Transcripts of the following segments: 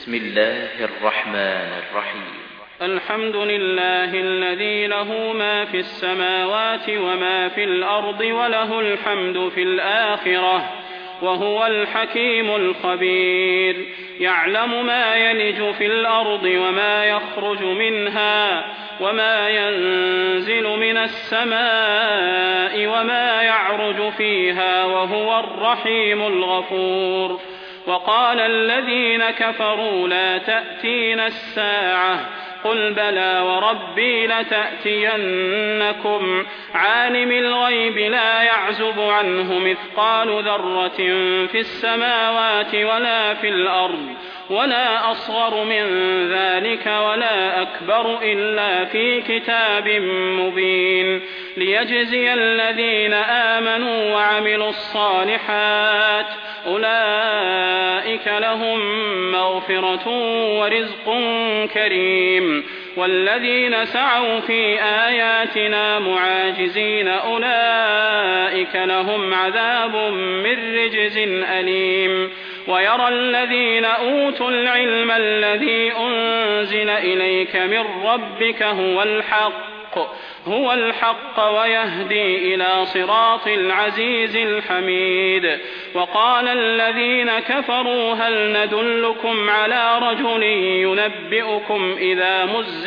بسم الله الرحمن الرحيم. الحمد لله الذي له ما في السماوات وما في الأرض وله الحمد في الآخرة وهو الحكيم الخبير. يعلم ما يلج في الأرض وما يخرج منها وما ينزل من السماء وما يعرج فيها وهو الرحيم الغفور. وقال الذين كفروا لا تأتينا الساعة قل بلى وربي لتأتينكم عالم الغيب لا يعزب عنه مثقال ذرة في السماوات ولا في الأرض ولا أصغر من ذلك ولا أكبر إلا في كتاب مبين ليجزي الذين آمنوا وعملوا الصالحات أولئك لهم مغفرة ورزق كريم. والذين سعوا في آياتنا معاجزين أولئك لهم عذاب من رجز أليم. ويرى الذين أوتوا العلم الذي أنزل إليك من ربك هو الحق ويهدي إلى صراط العزيز الحميد. وقال الذين كفروا هل ندلكم على رجل ينبئكم إذا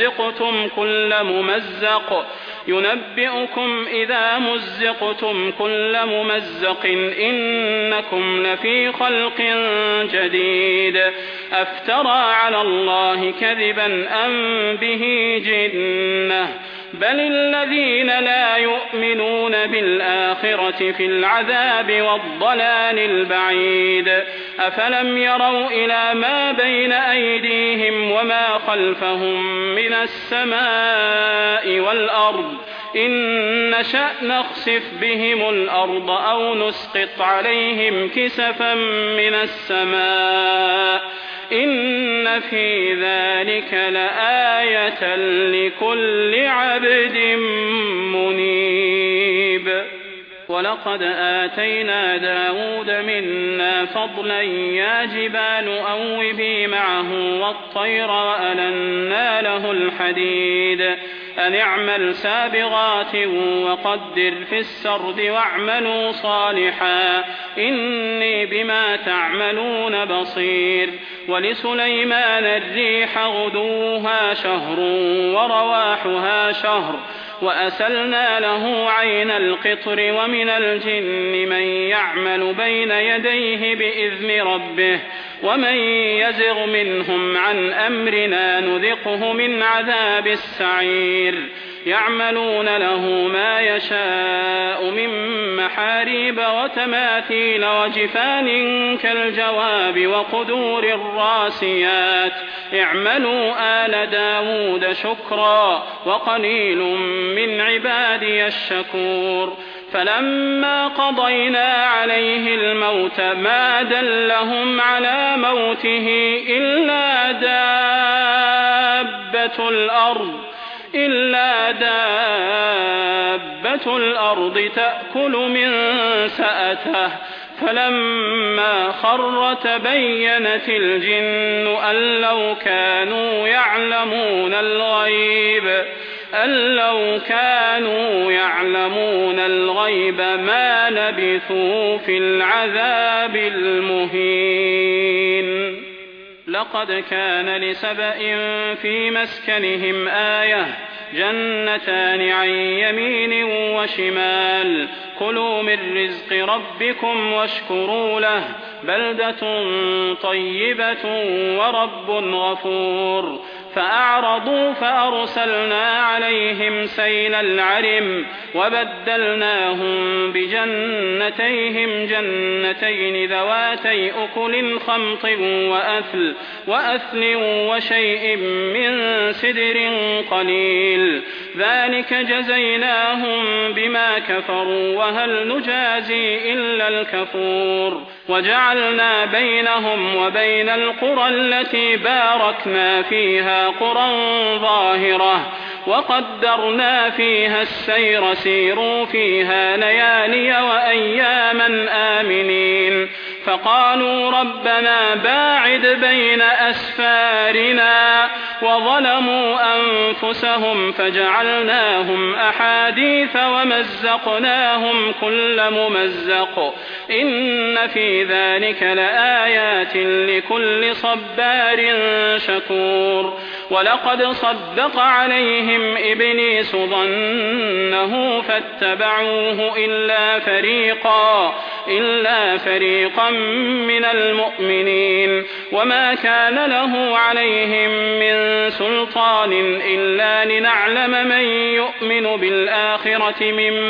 مزقتم كل ممزق إنكم لفي خلق جديد أفترى على الله كذبا أم به جنة بل الذين لا يؤمنون بالآخرة في العذاب والضلال البعيد. أفلم يروا إلى ما بين أيديهم وما خلفهم من السماء والأرض إن نشأ نخسف بهم الأرض أو نسقط عليهم كسفا من السماء إن في ذلك لآية لكل عبد منيب. ولقد آتينا داود منا فضلا يا جبال أوبي معه والطير وألنا له الحديد أن اعمل سابغات وقدر في السرد واعملوا صالحا إني بما تعملون بصير. ولسليمان الريح غدوها شهر ورواحها شهر وأسلنا له عين القطر ومن الجن من يعمل بين يديه بإذن ربه ومن يزغ منهم عن أمرنا نذقه من عذاب السعير. يعملون له ما يشاء من محاريب وتماثيل وجفان كالجواب وقدور الراسيات اعملوا آل داود شكرا وقليل من عبادي الشكور. فلما قضينا عليه الموت ما دلهم على موته إلا دابة الأرض تأكل من سأته فلما خر تبينت الجن أن لو كانوا يعلمون الغيب ما لبثوا في العذاب المهين. لقد كان لسبإ في مسكنهم آية جنتان عن يمين وشمال كلوا من رزق ربكم واشكروا له بلدة طيبة ورب غفور. فأعرضوا فأرسلنا عليهم سيل العرم وبدلناهم بجنتيهم جنتين ذواتي أكل خمط وأثل وشيء من سدر قليل ذلك جزيناهم بما كفروا وهل نجازي إلا الكفور. وجعلنا بينهم وبين القرى التي باركنا فيها قرى ظاهرة وقدرنا فيها السير سيروا فيها ليالي وأياما آمنين فقالوا ربنا باعد بين أسفارنا وظلموا أنفسهم فجعلناهم أحاديث ومزقناهم كل ممزق إن في ذلك لآيات لكل صبار شكور ولقد صدق عليهم إبليس ظنه فاتبعوه إلا فريقا من المؤمنين وما كان له عليهم من سلطان إلا لنعلم من يؤمن بالآخرة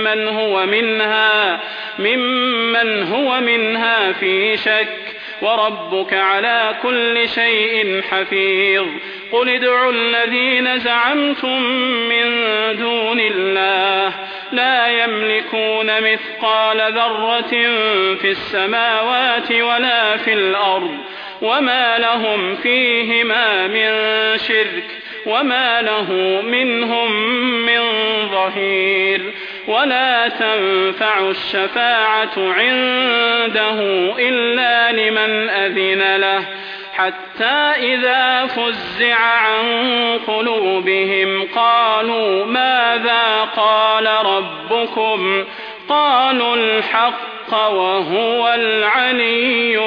ممن هو منها في شك وربك على كل شيء حفيظ قل ادعوا الذين زعمتم من دون الله لا يملكون مثقال ذرة في السماوات ولا في الأرض وما لهم فيهما من شرك وما له منهم من ظهير ولا تنفع الشفاعة عنده إلا لمن أذن له حتى إذا فزع عن قلوبهم قالوا ماذا قال ربكم قالوا الحق وهو العلي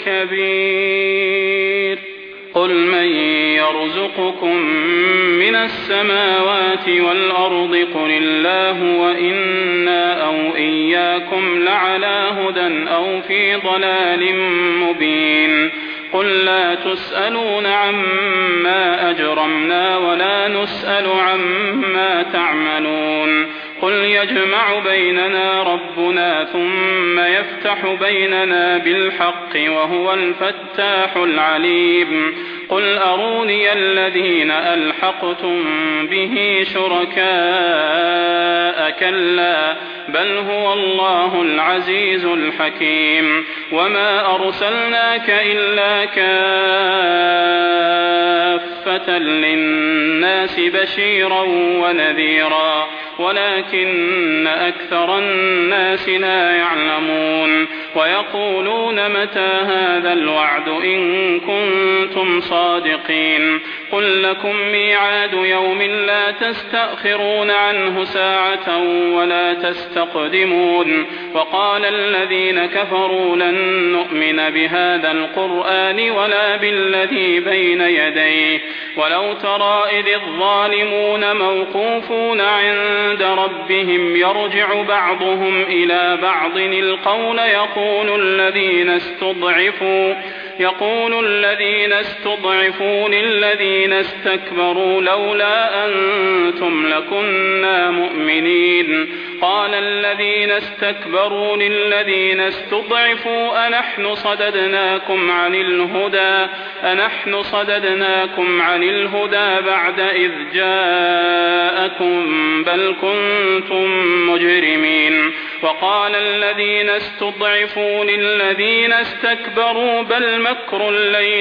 الكبير قل من يرزقكم من السماوات والأرض قل الله وإنا أو إياكم لعلى هدى أو في ضلال مبين قل لا تسألون عما أجرمنا ولا نسأل عما تعملون قل يجمع بيننا ربنا ثم يفتح بيننا بالحق وهو الفتاح العليم قل أروني الذين ألحقتم به شركاء كلا بل هو الله العزيز الحكيم وما أرسلناك إلا كافة للناس بشيرا ونذيرا ولكن أكثر الناس لا يعلمون ويقولون متى هذا الوعد إن كنتم صادقين قل لكم ميعاد يوم لا تستأخرون عنه ساعة ولا تستقدمون وقال الذين كفروا لن نؤمن بهذا القرآن ولا بالذي بين يديه ولو ترى إذ الظالمون موقوفون عند ربهم يرجع بعضهم إلى بعض القول يقول الذين استضعفوا للذين استكبروا لولا أنتم لكنا مؤمنين قال الذين استكبروا للذين استضعفوا أنحن صددناكم عن الهدى بعد إذ جاءكم بل كنتم مجرمين وقال الذين استضعفوا للذين استكبروا بل مكر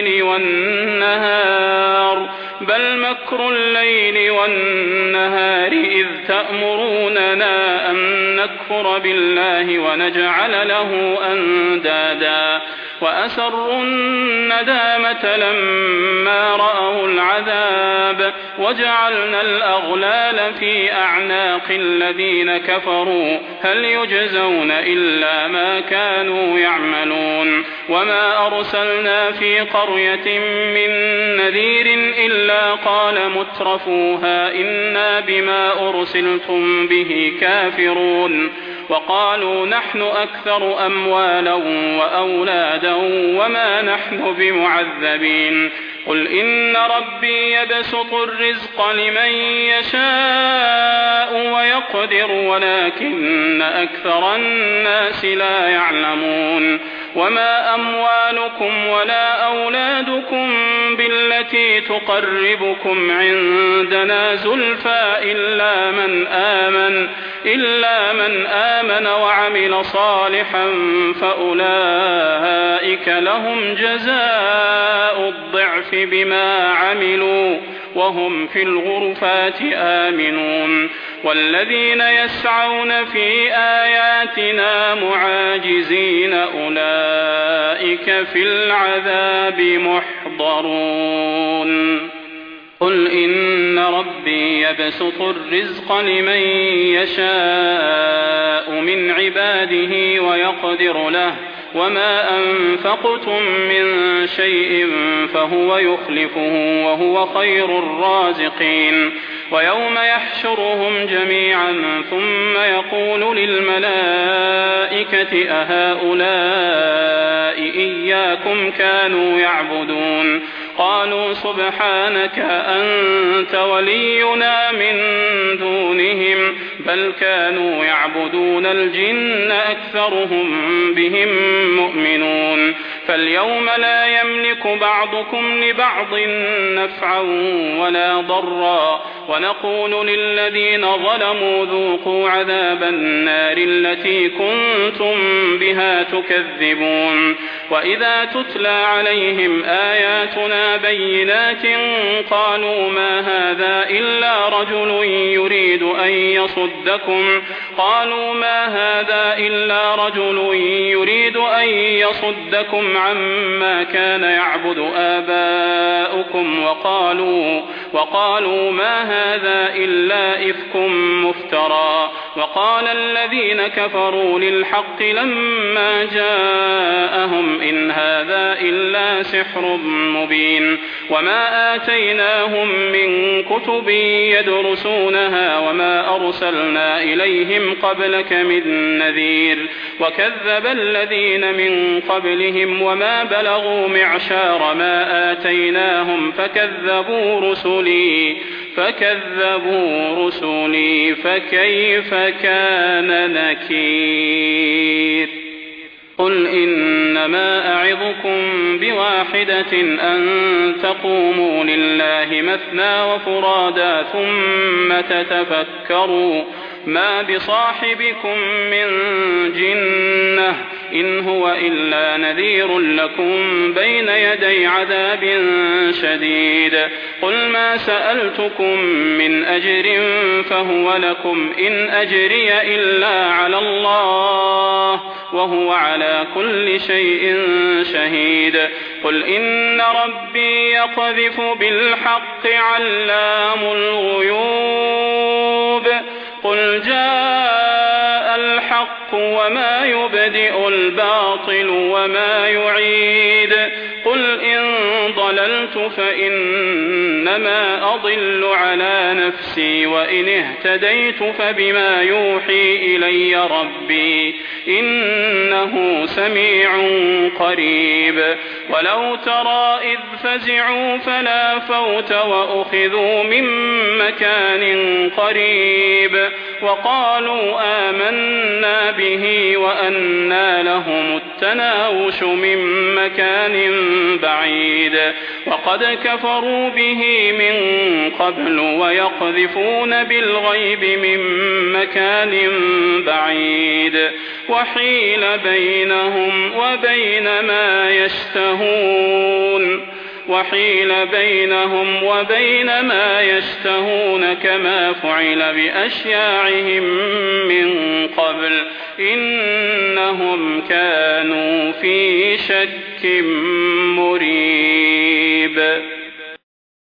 الليل والنهار إذ تأمروننا أن نكفر بالله ونجعل له أندادا وأسروا الندامة لما رأوا العذاب وجعلنا الأغلال في أعناق الذين كفروا هل يجزون إلا ما كانوا يعملون وما أرسلنا في قرية من نذير إلا قال مترفوها إنا بما أرسلتم به كافرون وقالوا نحن أكثر أموالا وأولادا وما نحن بمعذبين قل إن ربي يبسط الرزق لمن يشاء ويقدر ولكن أكثر الناس لا يعلمون وما أموالكم ولا أولادكم بالتي تقربكم عندنا زلفى إلا من آمن وعمل صالحا فأولئك لهم جزاء الضعف بما عملوا وهم في الغرفات آمنون والذين يسعون في آياتنا معاجزين أولئك في العذاب محضرون قل إن ربي يبسط الرزق لمن يشاء من عباده ويقدر له وما أنفقتم من شيء فهو يخلفه وهو خير الرازقين ويوم يحشرهم جميعا ثم يقول للملائكة أهؤلاء إياكم كانوا يعبدون قالوا سبحانك أنت ولينا من دونهم بل كانوا يعبدون الجن أكثرهم بهم مؤمنون فاليوم لا يملك بعضكم لبعض نفعا ولا ضرا ونقول للذين ظلموا ذوقوا عذاب النار التي كنتم بها تكذبون وإذا تتلى عليهم آياتنا بينات قالوا ما هذا إلا رجل يريد أن يصدكم عما كان يعبد آباؤكم وقالوا ما هذا إلا إفك مفترى وقال الذين كفروا للحق لما جاءهم إن هذا إلا سحر مبين وما آتيناهم من كتب يدرسونها وما أرسلنا إليهم قبلك من نذير وكذب الذين من قبلهم وما بلغوا معشار ما آتيناهم فكذبوا رسلي فكيف كان نكير قل إنما أعظكم بواحدة أن تقوموا لله مثنى وفرادا ثم تتفكروا ما بصاحبكم من جنة إن هو إلا نذير لكم بين يدي عذاب شديد قل ما سألتكم من أجر فهو لكم إن أجري إلا على الله وهو على كل شيء شهيد قل إن ربي يقذف بالحق علام الغيوب قل جاء الحق وما يبدئ الباطل وما يعيد قل إن ضللت فإنما أضل على نفسي وإن اهتديت فبما يوحي إلي ربي إنه سميع قريب ولو ترى إذ فزعوا فلا فوت وأخذوا من مكان قريب وقالوا آمنا به وأنى لهم التناوش من مكان بعيد وقد كفروا به من قبل ويقذفون بالغيب من مكان بعيد وحيل بينهم وبين ما يشتهون كما فعل بأشياعهم من قبل إنهم كانوا في شك مريب